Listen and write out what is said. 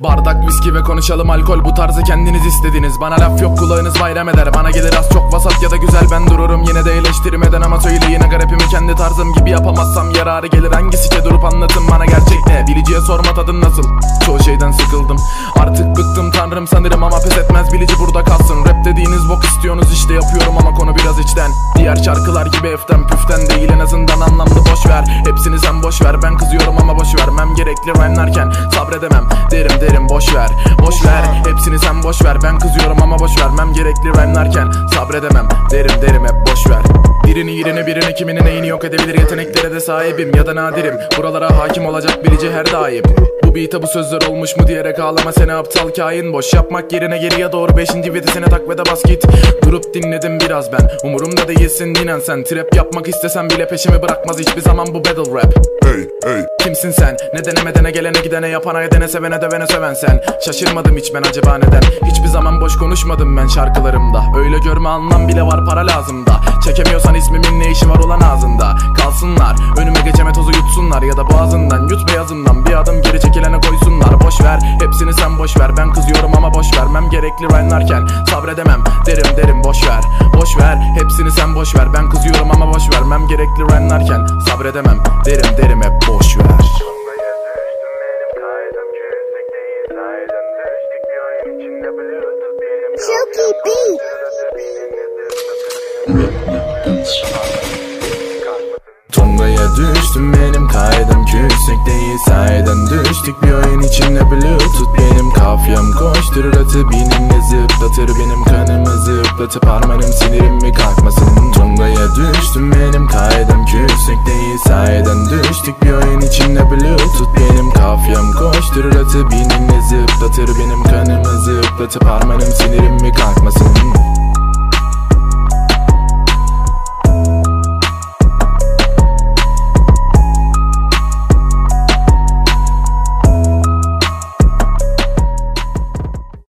Bardak viski ve konuşalım alkol, bu tarzı kendiniz istediniz. Bana laf yok, kulağınız bayram eder. Bana gelir az çok vasat ya da güzel, ben dururum yine de eleştirmeden. Ama söyleyin aga rapimi kendi tarzım gibi yapamazsam yararı gelir. Hangisice durup anlatın bana gerçek ne? Biliciye sorma tadın nasıl? Çoğu şeyden sıkıldım, artık bıktım tanrım sanırım. Ama pes etmez bilici, burada kalsın. Rap dediğiniz bok istiyorsunuz işte, yapıyorum ama konu biraz içten. Diğer şarkılar gibi eften püften değil, en azından anlamlı, boş ver. Hepsini sen boş ver, ben kızıyorum ama boş vermem. Gerekli rhyme'larken sabredemem, derim boş ver. Boş ver, hepsini sen boş ver, ben kızıyorum ama boş vermem. Gerekli rhyme'larken sabredemem, derim hep boş ver. Birini kiminin neyini yok edebilir, yeteneklere de sahibim ya da nadirim. Buralara hakim olacak bilici her daim. Bu beat'e bu sözler olmuş mu diyerek ağlama seni aptal kain. Boş yapmak yerine geriye doğru 5. vitesine tak ve de bas git. Durup dinledim biraz ben, umurumda değilsin dinen sen. Trap yapmak istesem bile peşimi bırakmaz hiçbir zaman bu battle rap. Hey. Kimsin sen? Ne denemedene, gelene gidene, yapana edene, sevene dövene söven sen. Şaşırmadım hiç ben acaba neden? Hiçbir zaman boş konuşmadım ben şarkılarımda. Öyle görme anlam bile var, para lazım da. Çekemiyorsan ismimin ne işi var ulan ağzında? Kalsınlar önüme, geçeme tozu yutsunlar ya da boğazından. Yut beyazından bir adım geri çekilene koysunlar. Boş ver, hepsini sen boş ver, ben kızıyorum ama boş vermem. Gerekli rhyme'larken sabredemem, derim boş ver. Boş ver, hepsini sen boş ver, ben kızıyorum ama boş vermem. Gerekli rhyme'larken sabredemem, derim hep boş ver. Silky Beat. Tonga'ya düştüm, benim kaydım kürsek değil, sahiden düştük bir oyun içinde. Bluetooth benim kafyam koşturur atı, benimle zıplatır benim kanımı zıplatıp harmanım sinirimi kalkmasın. Tonga'ya düştüm, benim kaydım kürsek değil, sahiden düştük bir oyun içinde. Bluetooth benim kafyam koşturur atı, benimle zıplatır benim kanımı zıplatıp harmanım sinirimi kalkmasın.